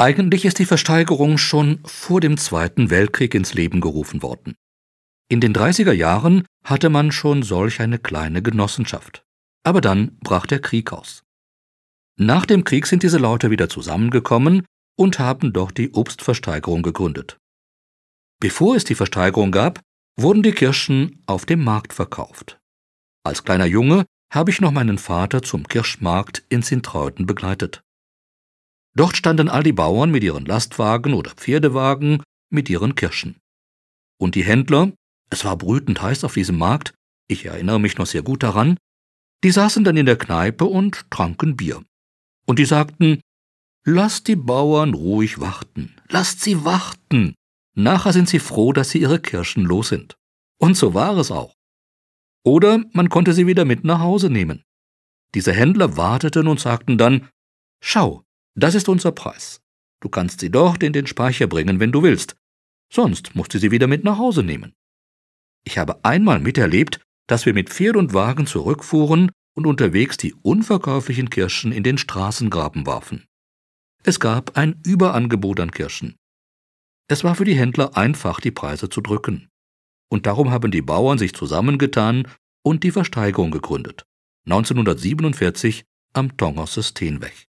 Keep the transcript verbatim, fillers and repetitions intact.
Eigentlich ist die Versteigerung schon vor dem Zweiten Weltkrieg ins Leben gerufen worden. In den dreißiger Jahren hatte man schon solch eine kleine Genossenschaft. Aber dann brach der Krieg aus. Nach dem Krieg sind diese Leute wieder zusammengekommen und haben dort die Obstversteigerung gegründet. Bevor es die Versteigerung gab, wurden die Kirschen auf dem Markt verkauft. Als kleiner Junge habe ich noch meinen Vater zum Kirschmarkt in Sintreuten begleitet. Dort standen all die Bauern mit ihren Lastwagen oder Pferdewagen mit ihren Kirschen. Und die Händler, es war brütend heiß auf diesem Markt, ich erinnere mich noch sehr gut daran, die saßen dann in der Kneipe und tranken Bier. Und die sagten, lasst die Bauern ruhig warten, lasst sie warten. Nachher sind sie froh, dass sie ihre Kirschen los sind. Und so war es auch. Oder man konnte sie wieder mit nach Hause nehmen. Diese Händler warteten und sagten dann, schau, das ist unser Preis. Du kannst sie dort in den Speicher bringen, wenn du willst. Sonst musst du sie wieder mit nach Hause nehmen. Ich habe einmal miterlebt, dass wir mit Pferd und Wagen zurückfuhren und unterwegs die unverkäuflichen Kirschen in den Straßengraben warfen. Es gab ein Überangebot an Kirschen. Es war für die Händler einfach, die Preise zu drücken. Und darum haben die Bauern sich zusammengetan und die Versteigerung gegründet. neunzehnhundertsiebenundvierzig am Tongerser Steenweg.